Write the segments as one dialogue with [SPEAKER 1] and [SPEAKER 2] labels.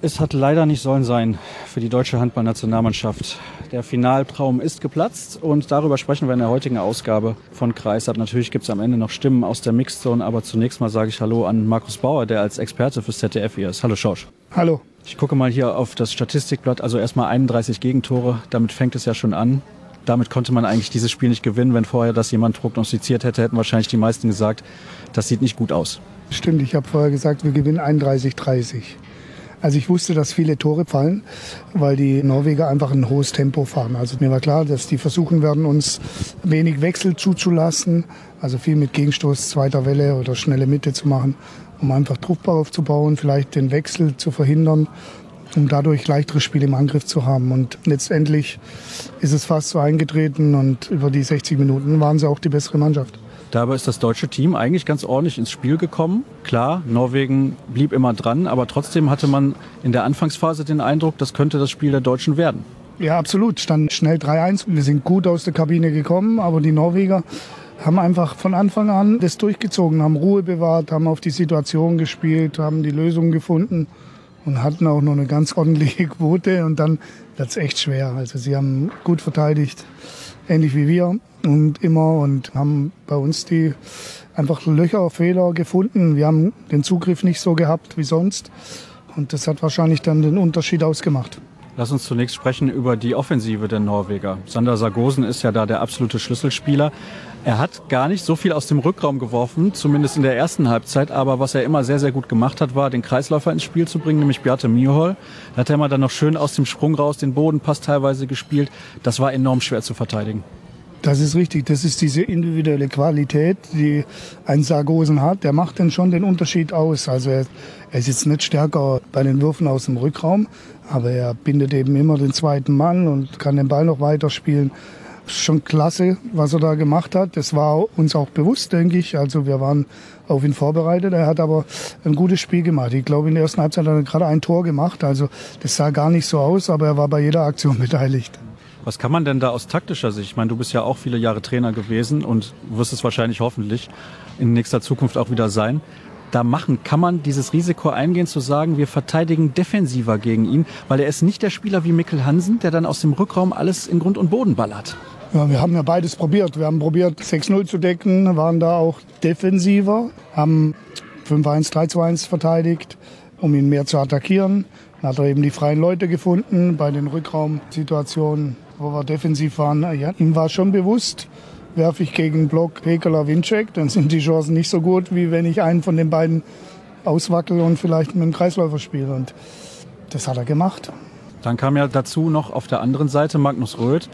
[SPEAKER 1] Es hat leider nicht sollen sein für die deutsche Handballnationalmannschaft. Der Finaltraum ist geplatzt und darüber sprechen wir in der heutigen Ausgabe von Kreisab. Natürlich gibt es am Ende noch Stimmen aus der Mixzone, aber zunächst mal sage ich Hallo an Markus Bauer, der als Experte fürs ZDF hier ist. Hallo Schorsch.
[SPEAKER 2] Hallo.
[SPEAKER 1] Ich gucke mal hier auf das Statistikblatt, also erstmal 31 Gegentore, damit fängt es ja schon an. Damit konnte man eigentlich dieses Spiel nicht gewinnen. Wenn vorher das jemand prognostiziert hätte, hätten wahrscheinlich die meisten gesagt, das sieht nicht gut aus.
[SPEAKER 2] Stimmt, ich habe vorher gesagt, wir gewinnen 31-30. Also ich wusste, dass viele Tore fallen, weil die Norweger einfach ein hohes Tempo fahren. Also mir war klar, dass die versuchen werden, uns wenig Wechsel zuzulassen, also viel mit Gegenstoß zweiter Welle oder schnelle Mitte zu machen, um einfach Druck aufzubauen, vielleicht den Wechsel zu verhindern, um dadurch leichteres Spiel im Angriff zu haben. Und letztendlich ist es fast so eingetreten und über die 60 Minuten waren sie auch die bessere Mannschaft.
[SPEAKER 1] Dabei ist das deutsche Team eigentlich ganz ordentlich ins Spiel gekommen. Klar, Norwegen blieb immer dran, aber trotzdem hatte man in der Anfangsphase den Eindruck, das könnte das Spiel der Deutschen werden.
[SPEAKER 2] Ja, absolut. Stand schnell 3-1. Wir sind gut aus der Kabine gekommen, aber die Norweger haben einfach von Anfang an das durchgezogen, haben Ruhe bewahrt, haben auf die Situation gespielt, haben die Lösung gefunden und hatten auch noch eine ganz ordentliche Quote. Und dann wird es echt schwer. Also sie haben gut verteidigt, ähnlich wie wir und haben bei uns die einfach Löcher, Fehler gefunden. Wir haben den Zugriff nicht so gehabt wie sonst und das hat wahrscheinlich dann den Unterschied ausgemacht.
[SPEAKER 1] Lass uns zunächst sprechen über die Offensive der Norweger. Sander Sargosen ist ja da der absolute Schlüsselspieler. Er hat gar nicht so viel aus dem Rückraum geworfen, zumindest in der ersten Halbzeit. Aber was er immer sehr, sehr gut gemacht hat, war, den Kreisläufer ins Spiel zu bringen, nämlich Bjarte Myhrvold. Da hat er immer dann noch schön aus dem Sprung raus den Bodenpass teilweise gespielt. Das war enorm schwer zu verteidigen.
[SPEAKER 2] Das ist richtig. Das ist diese individuelle Qualität, die ein Sargosen hat. Der macht dann schon den Unterschied aus. Also er ist jetzt nicht stärker bei den Würfen aus dem Rückraum, aber er bindet eben immer den zweiten Mann und kann den Ball noch weiterspielen. Schon klasse, was er da gemacht hat. Das war uns auch bewusst, denke ich. Also wir waren auf ihn vorbereitet. Er hat aber ein gutes Spiel gemacht. Ich glaube, in der ersten Halbzeit hat er gerade ein Tor gemacht. Also das sah gar nicht so aus, aber er war bei jeder Aktion beteiligt.
[SPEAKER 1] Was kann man denn da aus taktischer Sicht? Ich meine, du bist ja auch viele Jahre Trainer gewesen und wirst es wahrscheinlich hoffentlich in nächster Zukunft auch wieder sein. Da machen, kann man dieses Risiko eingehen, zu sagen, wir verteidigen defensiver gegen ihn, weil er ist nicht der Spieler wie Mikkel Hansen, der dann aus dem Rückraum alles in Grund und Boden ballert.
[SPEAKER 2] Ja, wir haben ja beides probiert. Wir haben probiert, 6-0 zu decken, waren da auch defensiver, haben 5-1, 3-1 verteidigt, um ihn mehr zu attackieren. Dann hat er eben die freien Leute gefunden bei den Rückraumsituationen, wo wir defensiv waren. Ja, ihm war schon bewusst, werfe ich gegen Block Pekeler Winczek, dann sind die Chancen nicht so gut, wie wenn ich einen von den beiden auswackel und vielleicht mit dem Kreisläufer spiele. Und das hat er gemacht.
[SPEAKER 1] Dann kam ja dazu noch auf der anderen Seite Magnus Röth,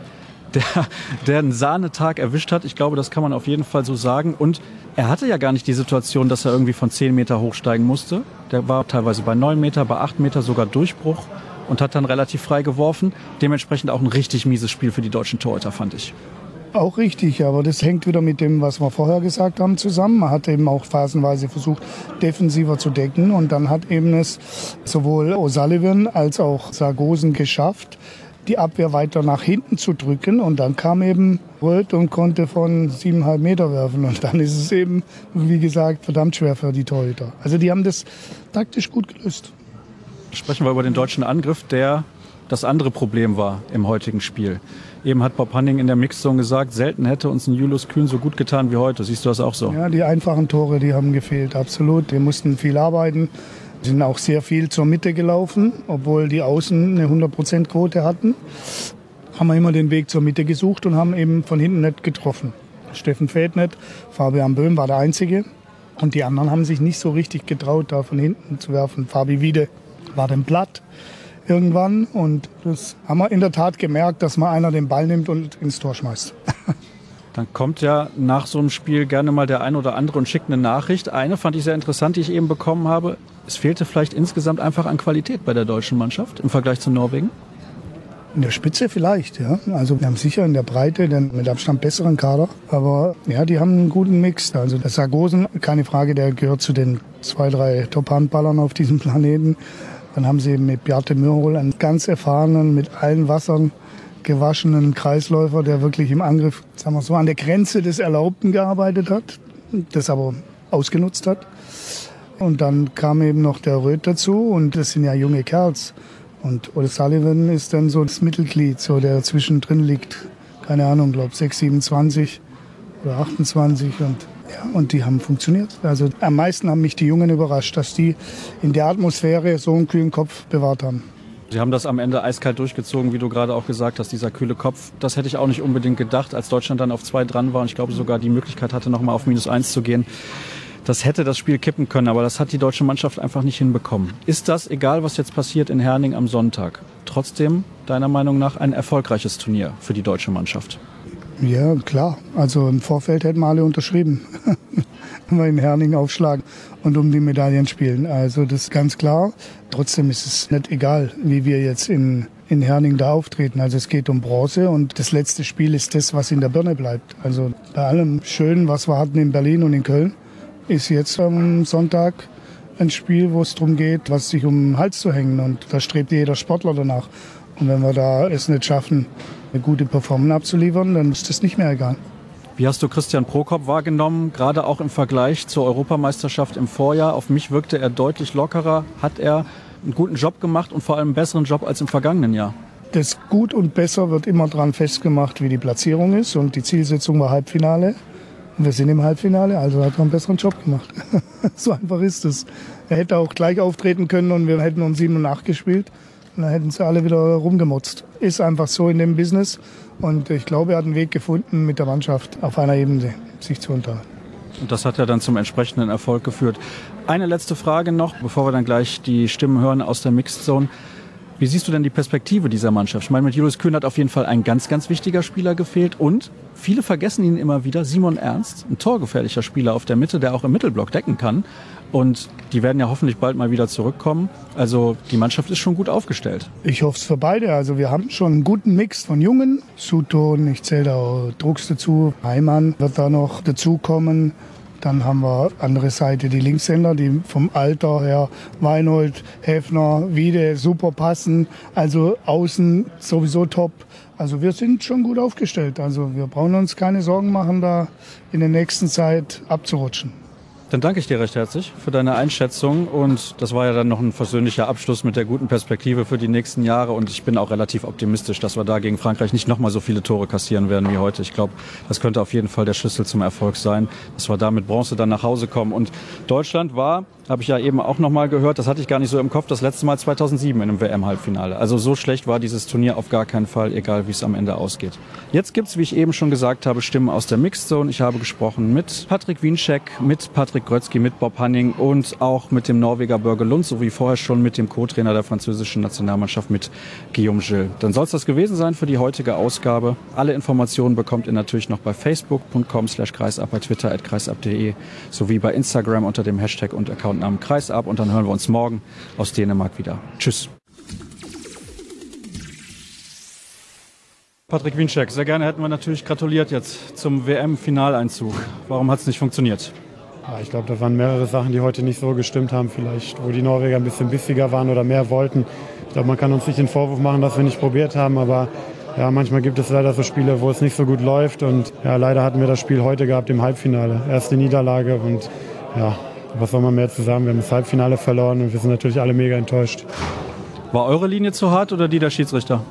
[SPEAKER 1] der einen Sahnetag erwischt hat. Ich glaube, das kann man auf jeden Fall so sagen. Und er hatte ja gar nicht die Situation, dass er irgendwie von 10 Meter hochsteigen musste. Der war teilweise bei 9 Meter, bei 8 Meter sogar Durchbruch und hat dann relativ frei geworfen. Dementsprechend auch ein richtig mieses Spiel für die deutschen Torhüter, fand ich.
[SPEAKER 2] Auch richtig, aber das hängt wieder mit dem, was wir vorher gesagt haben, zusammen. Man hat eben auch phasenweise versucht, defensiver zu decken. Und dann hat eben es sowohl O'Sullivan als auch Sargosen geschafft, die Abwehr weiter nach hinten zu drücken. Und dann kam eben Röth und konnte von 7,5 Meter werfen. Und dann ist es eben, wie gesagt, verdammt schwer für die Torhüter. Also die haben das taktisch gut gelöst.
[SPEAKER 1] Sprechen wir über den deutschen Angriff, der das andere Problem war im heutigen Spiel. Eben hat Bob Hanning in der Mixzone gesagt, selten hätte uns ein Julius Kühn so gut getan wie heute. Siehst du das auch so?
[SPEAKER 2] Ja, die einfachen Tore, die haben gefehlt, absolut. Wir mussten viel arbeiten. Wir sind auch sehr viel zur Mitte gelaufen, obwohl die Außen eine 100%-Quote hatten. Haben wir immer den Weg zur Mitte gesucht und haben eben von hinten nicht getroffen. Steffen Fäth nicht, Fabian Böhm war der Einzige. Und die anderen haben sich nicht so richtig getraut, da von hinten zu werfen. Fabi Wiede war dann platt irgendwann. Und das haben wir in der Tat gemerkt, dass mal einer den Ball nimmt und ins Tor schmeißt.
[SPEAKER 1] Dann kommt ja nach so einem Spiel gerne mal der ein oder andere und schickt eine Nachricht. Eine fand ich sehr interessant, die ich eben bekommen habe. Es fehlte vielleicht insgesamt einfach an Qualität bei der deutschen Mannschaft im Vergleich zu Norwegen.
[SPEAKER 2] In der Spitze vielleicht, ja. Also wir haben sicher in der Breite den mit Abstand besseren Kader. Aber ja, die haben einen guten Mix. Also der Sargosen, keine Frage, der gehört zu den 2, 3 Top-Handballern auf diesem Planeten. Dann haben sie mit Bjarte Myhrvold einen ganz erfahrenen, mit allen Wassern gewaschenen Kreisläufer, der wirklich im Angriff, sagen wir so, an der Grenze des Erlaubten gearbeitet hat, das aber ausgenutzt hat. Und dann kam eben noch der Röth dazu und das sind ja junge Kerls. Und O'Sullivan ist dann so das Mittelglied, so der zwischendrin liegt. Keine Ahnung, glaube 6, 27 oder 28 und die haben funktioniert. Also am meisten haben mich die Jungen überrascht, dass die in der Atmosphäre so einen kühlen Kopf bewahrt haben.
[SPEAKER 1] Sie haben das am Ende eiskalt durchgezogen, wie du gerade auch gesagt hast, dieser kühle Kopf. Das hätte ich auch nicht unbedingt gedacht, als Deutschland dann auf 2 dran war und ich glaube sogar die Möglichkeit hatte, nochmal auf -1 zu gehen. Das hätte das Spiel kippen können, aber das hat die deutsche Mannschaft einfach nicht hinbekommen. Ist das, egal was jetzt passiert in Herning am Sonntag, trotzdem deiner Meinung nach ein erfolgreiches Turnier für die deutsche Mannschaft?
[SPEAKER 2] Ja, klar. Also im Vorfeld hätten wir alle unterschrieben, wenn wir in Herning aufschlagen und um die Medaillen spielen. Also das ist ganz klar. Trotzdem ist es nicht egal, wie wir jetzt in Herning da auftreten. Also es geht um Bronze und das letzte Spiel ist das, was in der Birne bleibt. Also bei allem Schönen, was wir hatten in Berlin und in Köln, ist jetzt am Sonntag ein Spiel, wo es darum geht, was sich um den Hals zu hängen. Und da strebt jeder Sportler danach. Und wenn wir da es nicht schaffen, eine gute Performance abzuliefern, dann ist das nicht mehr egal.
[SPEAKER 1] Wie hast du Christian Prokop wahrgenommen, gerade auch im Vergleich zur Europameisterschaft im Vorjahr? Auf mich wirkte er deutlich lockerer. Hat er einen guten Job gemacht und vor allem einen besseren Job als im vergangenen Jahr?
[SPEAKER 2] Das Gut und Besser wird immer daran festgemacht, wie die Platzierung ist. Und die Zielsetzung war Halbfinale. Und wir sind im Halbfinale, also hat er einen besseren Job gemacht. So einfach ist es. Er hätte auch gleich auftreten können und wir hätten um 7 und 8 gespielt. Und dann hätten sie alle wieder rumgemotzt. Ist einfach so in dem Business. Und ich glaube, er hat einen Weg gefunden, mit der Mannschaft auf einer Ebene sich zu unterhalten.
[SPEAKER 1] Und das hat ja dann zum entsprechenden Erfolg geführt. Eine letzte Frage noch, bevor wir dann gleich die Stimmen hören aus der Mixed Zone. Wie siehst du denn die Perspektive dieser Mannschaft? Ich meine, mit Julius Kühn hat auf jeden Fall ein ganz, ganz wichtiger Spieler gefehlt. Und viele vergessen ihn immer wieder, Simon Ernst, ein torgefährlicher Spieler auf der Mitte, der auch im Mittelblock decken kann. Und die werden ja hoffentlich bald mal wieder zurückkommen. Also die Mannschaft ist schon gut aufgestellt.
[SPEAKER 2] Ich hoffe es für beide. Also wir haben schon einen guten Mix von Jungen. Sutton, ich zähle da auch Drucks dazu. Heimann wird da noch dazukommen. Dann haben wir andere Seite die Linkshänder, die vom Alter her Weinhold, Häfner, Wiede super passen. Also außen sowieso top. Also wir sind schon gut aufgestellt. Also wir brauchen uns keine Sorgen machen, da in der nächsten Zeit abzurutschen.
[SPEAKER 1] Dann danke ich dir recht herzlich für deine Einschätzung und das war ja dann noch ein versöhnlicher Abschluss mit der guten Perspektive für die nächsten Jahre und ich bin auch relativ optimistisch, dass wir da gegen Frankreich nicht nochmal so viele Tore kassieren werden wie heute. Ich glaube, das könnte auf jeden Fall der Schlüssel zum Erfolg sein, dass wir da mit Bronze dann nach Hause kommen und Deutschland war, habe ich ja eben auch nochmal gehört, das hatte ich gar nicht so im Kopf, das letzte Mal 2007 in einem WM-Halbfinale. Also so schlecht war dieses Turnier auf gar keinen Fall, egal wie es am Ende ausgeht. Jetzt gibt's, wie ich eben schon gesagt habe, Stimmen aus der Mixed Zone. Ich habe gesprochen mit Patrick Wienschek, mit Patrick Grötzky, mit Bob Hanning und auch mit dem Norweger Børge Lund, sowie vorher schon mit dem Co-Trainer der französischen Nationalmannschaft, mit Guillaume Gilles. Dann soll es das gewesen sein für die heutige Ausgabe. Alle Informationen bekommt ihr natürlich noch bei facebook.com/kreisab, bei Twitter @kreisab.de sowie bei Instagram unter dem Hashtag und Accountnamen Kreisab. Und dann hören wir uns morgen aus Dänemark wieder. Tschüss. Patrick Wienschek, sehr gerne hätten wir natürlich gratuliert jetzt zum WM-Finaleinzug. Warum hat es nicht funktioniert?
[SPEAKER 3] Ja, ich glaube, da waren mehrere Sachen, die heute nicht so gestimmt haben vielleicht, wo die Norweger ein bisschen bissiger waren oder mehr wollten. Ich glaube, man kann uns nicht den Vorwurf machen, dass wir nicht probiert haben, aber ja, manchmal gibt es leider so Spiele, wo es nicht so gut läuft und ja, leider hatten wir das Spiel heute gehabt im Halbfinale. Erste Niederlage und ja, was soll man mehr zu sagen? Wir haben das Halbfinale verloren und wir sind natürlich alle mega enttäuscht.
[SPEAKER 1] War eure Linie zu hart oder die der Schiedsrichter?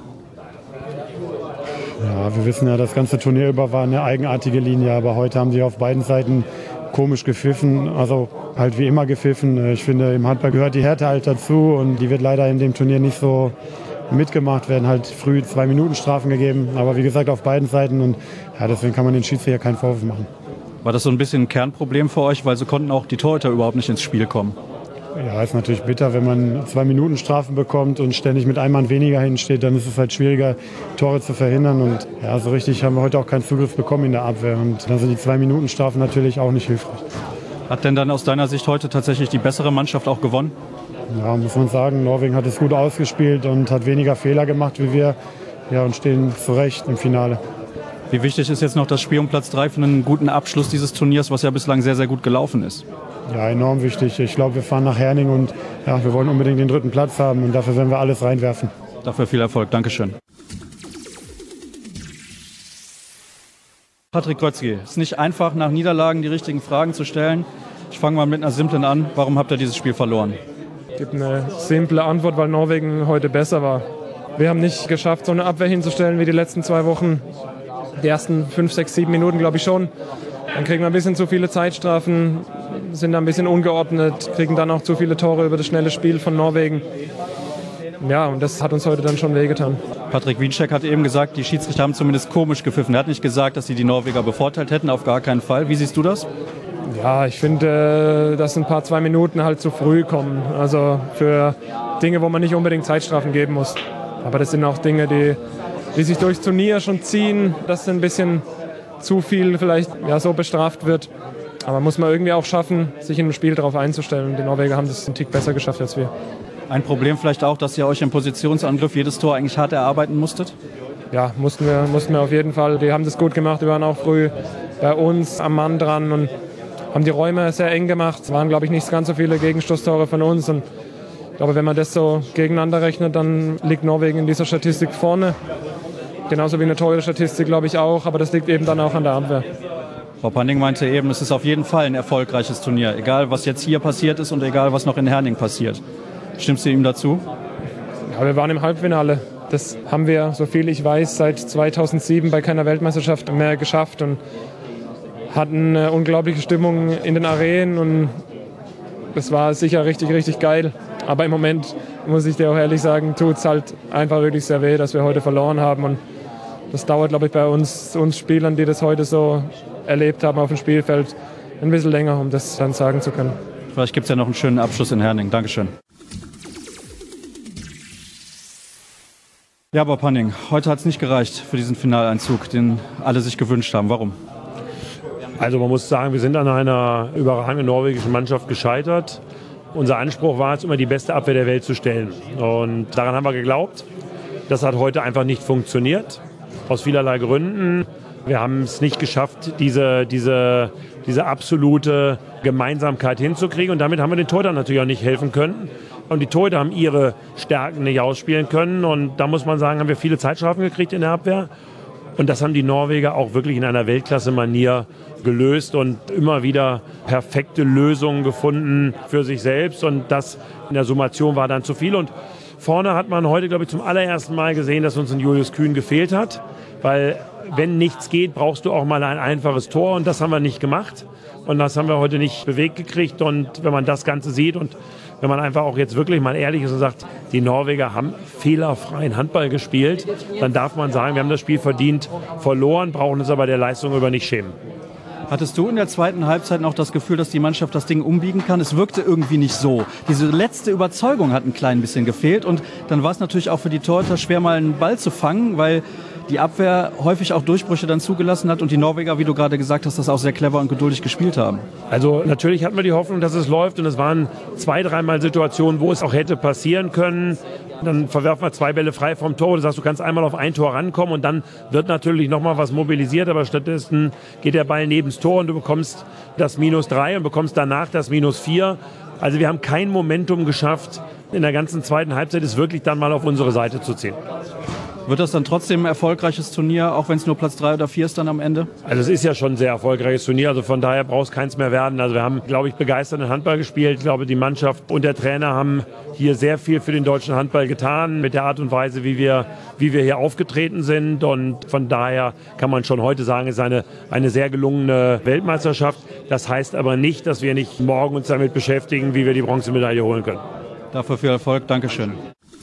[SPEAKER 3] Ja, wir wissen ja, das ganze Turnier über war eine eigenartige Linie, aber heute haben sie auf beiden Seiten komisch gepfiffen, also halt wie immer gepfiffen. Ich finde, im Handball gehört die Härte halt dazu und die wird leider in dem Turnier nicht so mitgemacht, werden halt früh 2 Minuten Strafen gegeben, aber wie gesagt auf beiden Seiten und ja, deswegen kann man den Schiedsrichter keinen Vorwurf machen.
[SPEAKER 1] War das so ein bisschen ein Kernproblem für euch, weil so konnten auch die Torhüter überhaupt nicht ins Spiel kommen?
[SPEAKER 3] Ja, ist natürlich bitter, wenn man 2 Minuten Strafen bekommt und ständig mit einem Mann weniger hinsteht, dann ist es halt schwieriger, Tore zu verhindern. Und ja, so richtig haben wir heute auch keinen Zugriff bekommen in der Abwehr. Und dann sind die 2 Minuten Strafen natürlich auch nicht hilfreich.
[SPEAKER 1] Hat denn dann aus deiner Sicht heute tatsächlich die bessere Mannschaft auch gewonnen?
[SPEAKER 3] Ja, muss man sagen, Norwegen hat es gut ausgespielt und hat weniger Fehler gemacht wie wir. Ja, und stehen zu Recht im Finale.
[SPEAKER 1] Wie wichtig ist jetzt noch das Spiel um Platz 3 für einen guten Abschluss dieses Turniers, was ja bislang sehr, sehr gut gelaufen ist?
[SPEAKER 3] Ja, enorm wichtig. Ich glaube, wir fahren nach Herning und ja, wir wollen unbedingt den 3. Platz haben und dafür werden wir alles reinwerfen.
[SPEAKER 1] Dafür viel Erfolg. Dankeschön. Patrick Grötzky, es ist nicht einfach, nach Niederlagen die richtigen Fragen zu stellen. Ich fange mal mit einer simplen an. Warum habt ihr dieses Spiel verloren?
[SPEAKER 4] Es gibt eine simple Antwort, weil Norwegen heute besser war. Wir haben nicht geschafft, so eine Abwehr hinzustellen wie die letzten 2 Wochen. Die ersten 5, 6, 7 Minuten glaube ich schon. Dann kriegen wir ein bisschen zu viele Zeitstrafen, sind da ein bisschen ungeordnet, kriegen dann auch zu viele Tore über das schnelle Spiel von Norwegen. Ja, und das hat uns heute dann schon wehgetan.
[SPEAKER 1] Patrick Wiencheck hat eben gesagt, die Schiedsrichter haben zumindest komisch gepfiffen. Er hat nicht gesagt, dass sie die Norweger bevorteilt hätten, auf gar keinen Fall. Wie siehst du das?
[SPEAKER 4] Ja, ich finde, dass ein paar 2 Minuten halt zu früh kommen. Also für Dinge, wo man nicht unbedingt Zeitstrafen geben muss. Aber das sind auch Dinge, die sich durchs Turnier schon ziehen, dass ein bisschen zu viel vielleicht so bestraft wird. Aber muss man irgendwie auch schaffen, sich in einem Spiel darauf einzustellen. Die Norweger haben das einen Tick besser geschafft als wir.
[SPEAKER 1] Ein Problem vielleicht auch, dass ihr euch im Positionsangriff jedes Tor eigentlich hart erarbeiten musstet?
[SPEAKER 4] Ja, mussten wir auf jeden Fall. Die haben das gut gemacht. Wir waren auch früh bei uns am Mann dran und haben die Räume sehr eng gemacht. Es waren, glaube ich, nicht ganz so viele Gegenstoßtore von uns. Und ich glaube, wenn man das so gegeneinander rechnet, dann liegt Norwegen in dieser Statistik vorne. Genauso wie eine teure Statistik, glaube ich, auch. Aber das liegt eben dann auch an der Abwehr.
[SPEAKER 1] Frau Panning meinte eben, es ist auf jeden Fall ein erfolgreiches Turnier. Egal, was jetzt hier passiert ist und egal, was noch in Herning passiert. Stimmst du ihm dazu?
[SPEAKER 4] Ja, wir waren im Halbfinale. Das haben wir, so viel ich weiß, seit 2007 bei keiner Weltmeisterschaft mehr geschafft und hatten eine unglaubliche Stimmung in den Arenen und das war sicher richtig, richtig geil. Aber im Moment, muss ich dir auch ehrlich sagen, tut es halt einfach wirklich sehr weh, dass wir heute verloren haben und das dauert, glaube ich, bei uns Spielern, die das heute so erlebt haben auf dem Spielfeld, ein bisschen länger, um das dann sagen zu können.
[SPEAKER 1] Vielleicht gibt es ja noch einen schönen Abschluss in Herning. Dankeschön. Ja, aber Panning, heute hat es nicht gereicht für diesen Finaleinzug, den alle sich gewünscht haben. Warum?
[SPEAKER 5] Also man muss sagen, wir sind an einer überragenden norwegischen Mannschaft gescheitert. Unser Anspruch war es, immer die beste Abwehr der Welt zu stellen. Und daran haben wir geglaubt. Das hat heute einfach nicht funktioniert, aus vielerlei Gründen. Wir haben es nicht geschafft, diese absolute Gemeinsamkeit hinzukriegen. Und damit haben wir den Torhütern natürlich auch nicht helfen können. Und die Torhüter haben ihre Stärken nicht ausspielen können. Und da muss man sagen, haben wir viele Zeitstrafen gekriegt in der Abwehr. Und das haben die Norweger auch wirklich in einer Weltklasse-Manier gelöst und immer wieder perfekte Lösungen gefunden für sich selbst. Und das in der Summation war dann zu viel. Und vorne hat man heute, glaube ich, zum allerersten Mal gesehen, dass uns ein Julius Kühn gefehlt hat. Weil wenn nichts geht, brauchst du auch mal ein einfaches Tor. Und das haben wir nicht gemacht. Und das haben wir heute nicht bewegt gekriegt. Und wenn man das Ganze sieht und wenn man einfach auch jetzt wirklich mal ehrlich ist und sagt, die Norweger haben fehlerfreien Handball gespielt, dann darf man sagen, wir haben das Spiel verdient verloren, brauchen uns aber der Leistung über nicht schämen.
[SPEAKER 1] Hattest du in der zweiten Halbzeit noch das Gefühl, dass die Mannschaft das Ding umbiegen kann? Es wirkte irgendwie nicht so. Diese letzte Überzeugung hat ein klein bisschen gefehlt und dann war es natürlich auch für die Torhüter schwer, mal einen Ball zu fangen, weil die Abwehr häufig auch Durchbrüche dann zugelassen hat und die Norweger, wie du gerade gesagt hast, das auch sehr clever und geduldig gespielt haben.
[SPEAKER 5] Also natürlich hatten wir die Hoffnung, dass es läuft und es waren 2-, 3-mal Situationen, wo es auch hätte passieren können. Dann verwerfen wir 2 Bälle frei vom Tor. Du sagst, du kannst einmal auf ein Tor rankommen und dann wird natürlich nochmal was mobilisiert, aber stattdessen geht der Ball neben das Tor und du bekommst das -3 und bekommst danach das -4. Also wir haben kein Momentum geschafft, in der ganzen zweiten Halbzeit es wirklich dann mal auf unsere Seite zu ziehen.
[SPEAKER 1] Wird das dann trotzdem ein erfolgreiches Turnier, auch wenn es nur Platz 3 oder 4 ist dann am Ende?
[SPEAKER 5] Also es ist ja schon ein sehr erfolgreiches Turnier, also von daher braucht es keins mehr werden. Also wir haben, glaube ich, begeisternden Handball gespielt. Ich glaube, die Mannschaft und der Trainer haben hier sehr viel für den deutschen Handball getan, mit der Art und Weise, wie wir hier aufgetreten sind. Und von daher kann man schon heute sagen, es ist eine sehr gelungene Weltmeisterschaft. Das heißt aber nicht, dass wir nicht morgen uns damit beschäftigen, wie wir die Bronzemedaille holen können.
[SPEAKER 1] Dafür viel Erfolg. Dankeschön.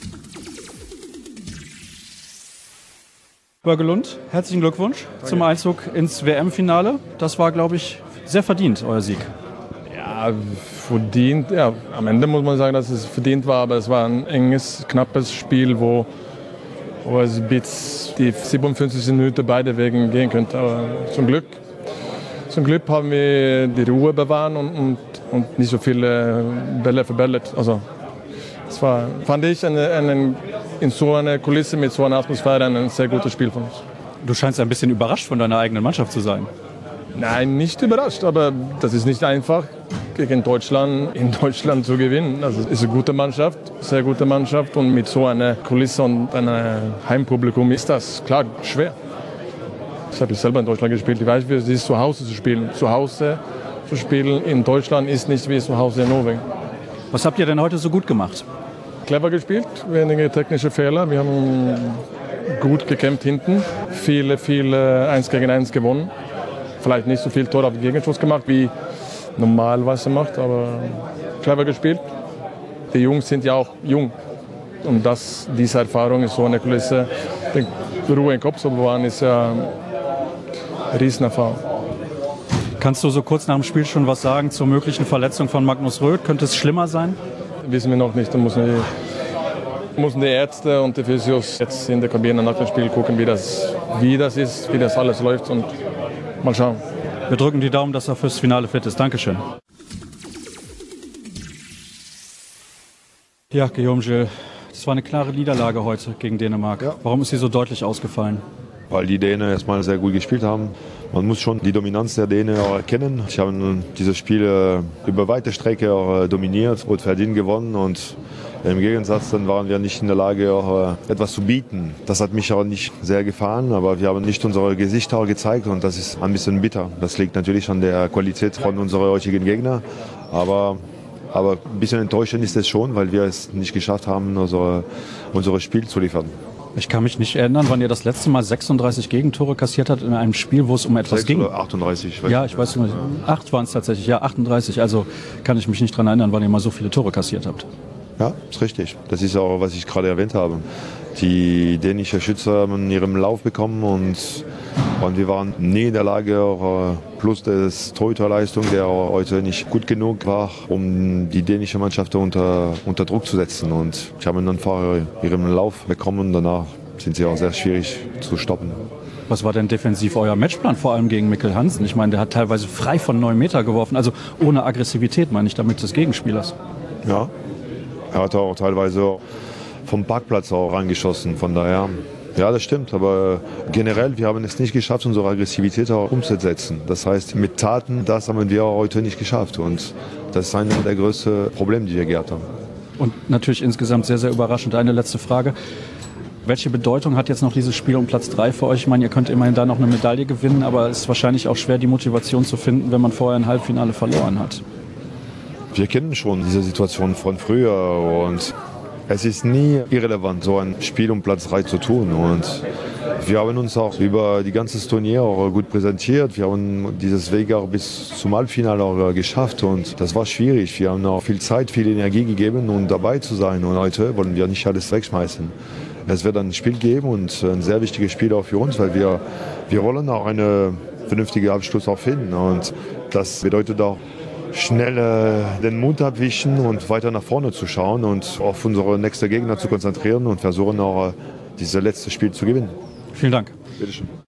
[SPEAKER 1] Börgelund, herzlichen Glückwunsch zum Einzug ins WM-Finale. Das war, glaube ich, sehr verdient, euer Sieg.
[SPEAKER 6] Ja, verdient. Ja, am Ende muss man sagen, dass es verdient war, aber es war ein enges, knappes Spiel, wo es bis die 57 Minuten beide Wegen gehen könnte. Aber zum Glück haben wir die Ruhe bewahrt und nicht so viele Bälle verbellet. Also, es war, fand ich, in so einer Kulisse mit so einer Atmosphäre ein sehr gutes Spiel von uns.
[SPEAKER 1] Du scheinst ein bisschen überrascht von deiner eigenen Mannschaft zu sein.
[SPEAKER 6] Nein, nicht überrascht, aber das ist nicht einfach, gegen Deutschland in Deutschland zu gewinnen. Also, es ist eine gute Mannschaft, sehr gute Mannschaft und mit so einer Kulisse und einem Heimpublikum ist das klar schwer. Ich habe selber in Deutschland gespielt, ich weiß, wie es ist, zu Hause zu spielen. Zu Hause zu spielen in Deutschland ist nicht wie zu Hause in Norwegen.
[SPEAKER 1] Was habt ihr denn heute so gut gemacht?
[SPEAKER 6] Clever gespielt, wenige technische Fehler. Wir haben gut gekämpft hinten, viele 1 gegen 1 gewonnen. Vielleicht nicht so viel Tor auf den Gegenschuss gemacht, wie normalerweise macht, aber clever gespielt. Die Jungs sind ja auch jung und diese Erfahrung ist so eine Kulisse. Die Ruhe im Kopf zu bewahren ist ja eine Riesenerfahrung.
[SPEAKER 1] Kannst du so kurz nach dem Spiel schon was sagen zur möglichen Verletzung von Magnus Röth? Könnte es schlimmer sein?
[SPEAKER 6] Wissen wir noch nicht. Da müssen die Ärzte und die Physios jetzt in der Kabine nach dem Spiel gucken, wie das ist, wie das alles läuft und mal schauen.
[SPEAKER 1] Wir drücken die Daumen, dass er fürs Finale fit ist. Dankeschön. Ja, Guillaume Gilles, das war eine klare Niederlage heute gegen Dänemark. Ja. Warum ist sie so deutlich ausgefallen?
[SPEAKER 7] Weil die Dänen erstmal sehr gut gespielt haben. Man muss schon die Dominanz der Dänen auch erkennen. Sie haben dieses Spiel über weite Strecke auch dominiert und verdient gewonnen. Und im Gegensatz dann waren wir nicht in der Lage, auch etwas zu bieten. Das hat mich auch nicht sehr gefallen, aber wir haben nicht unsere Gesichter gezeigt und das ist ein bisschen bitter. Das liegt natürlich an der Qualität von unseren heutigen Gegnern. Aber ein bisschen enttäuschend ist es schon, weil wir es nicht geschafft haben, unser Spiel zu liefern.
[SPEAKER 1] Ich kann mich nicht erinnern, wann ihr das letzte Mal 36 Gegentore kassiert habt in einem Spiel, wo es um etwas
[SPEAKER 7] 6
[SPEAKER 1] ging.
[SPEAKER 7] Oder 38.
[SPEAKER 1] Ja, ich weiß nicht. 8 waren es tatsächlich, ja, 38. Also kann ich mich nicht daran erinnern, wann ihr mal so viele Tore kassiert habt.
[SPEAKER 7] Ja, ist richtig. Das ist auch, was ich gerade erwähnt habe. Die dänischen Schützer haben ihren Lauf bekommen und wir waren nie in der Lage, auch, plus des Torhüterleistung, der heute nicht gut genug war, um die dänische Mannschaft unter Druck zu setzen. Und sie haben einfach ihren Lauf bekommen und danach sind sie auch sehr schwierig zu stoppen.
[SPEAKER 1] Was war denn defensiv euer Matchplan, vor allem gegen Mikkel Hansen? Ich meine, der hat teilweise frei von 9 Meter geworfen, also ohne Aggressivität, meine ich damit, des Gegenspielers.
[SPEAKER 7] Ja, er hat auch teilweise vom Parkplatz auch reingeschossen, von daher... Ja, das stimmt, aber generell, wir haben es nicht geschafft, unsere Aggressivität auch umzusetzen. Das heißt, mit Taten, das haben wir heute nicht geschafft und das ist einer der größten Probleme, die wir gehabt haben.
[SPEAKER 1] Und natürlich insgesamt sehr, sehr überraschend. Eine letzte Frage. Welche Bedeutung hat jetzt noch dieses Spiel um Platz 3 für euch? Ich meine, ihr könnt immerhin da noch eine Medaille gewinnen, aber es ist wahrscheinlich auch schwer, die Motivation zu finden, wenn man vorher ein Halbfinale verloren hat.
[SPEAKER 7] Wir kennen schon diese Situation von früher und es ist nie irrelevant, so ein Spiel um Platz 3 zu tun. Und wir haben uns auch über die ganze Turnier auch gut präsentiert. Wir haben dieses Weg auch bis zum Halbfinale auch geschafft. Und das war schwierig. Wir haben auch viel Zeit, viel Energie gegeben, um dabei zu sein. Und heute wollen wir nicht alles wegschmeißen. Es wird ein Spiel geben und ein sehr wichtiges Spiel auch für uns, weil wir wollen auch einen vernünftigen Abschluss auch finden. Und das bedeutet auch, schnell den Mund abwischen und weiter nach vorne zu schauen und auf unsere nächsten Gegner zu konzentrieren und versuchen auch dieses letzte Spiel zu gewinnen.
[SPEAKER 1] Vielen Dank.
[SPEAKER 7] Bitteschön.